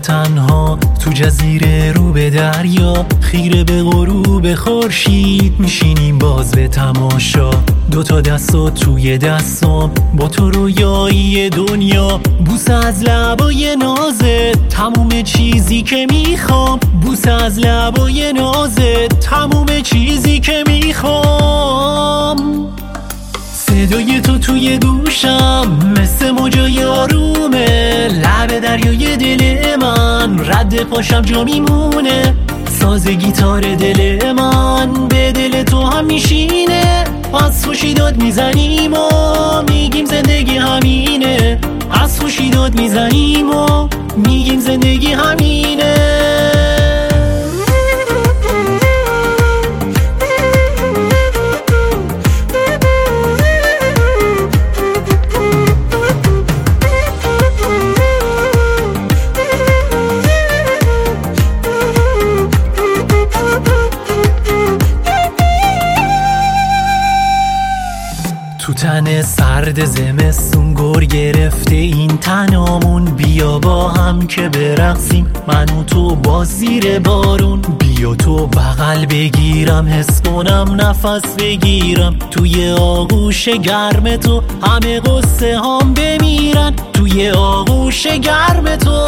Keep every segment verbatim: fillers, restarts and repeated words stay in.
تنها تو جزیره رو به دریا، خیره به غروب خورشید میشینیم باز به تماشا. دوتا دستا توی دستام با تو رویایی دنیا، بوسه از لبای نازت تموم چیزی که میخوام، بوسه از لبای نازت تموم چیزی که میخوام. صدای تو توی گوشم مثل موجای آرومه، لب دریای دل من رد پاشم جا میمونه. ساز گیتار دل من به دل تو هم میشینه، از خوشی داد میزنیم و میگیم زندگی همینه، از خوشی داد میزنیم و میگیم زندگی همینه. تو تن سرد زمستون گر گرفته این تنامون، بیا با هم که برقصیم من و تو با زیر بارون. بیا تو بغل بگیرم حس کنم نفس بگیرم، توی آغوش گرم تو همه قصه هم بمیرن، توی آغوش گرم تو.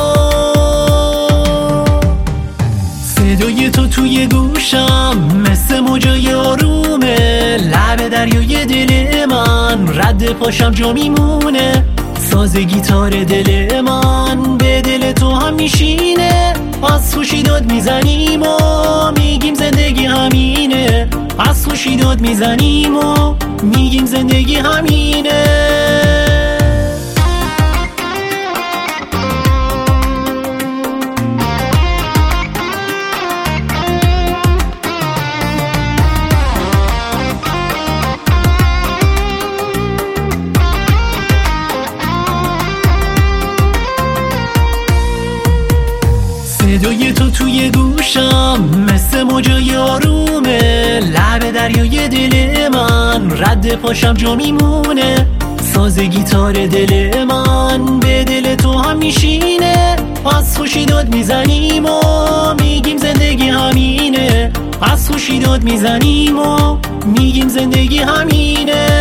صدای تو توی گوشم مثل موجای آرومه، لب دریای دل من رد پاشم جا میمونه. ساز گیتار دل من به دل تو هم میشینه، از خوشی داد میزنیم و میگیم زندگی همینه، از خوشی داد میزنیم و میگیم زندگی همینه. صدای تو توی گوشم مثل موجای آرومه، لب دریای دل من رد پاشم جا میمونه. ساز گیتار دل من به دل تو هم میشینه، از خوشی داد میزنیم و میگیم زندگی همینه، از خوشی داد میزنیم و میگیم زندگی همینه.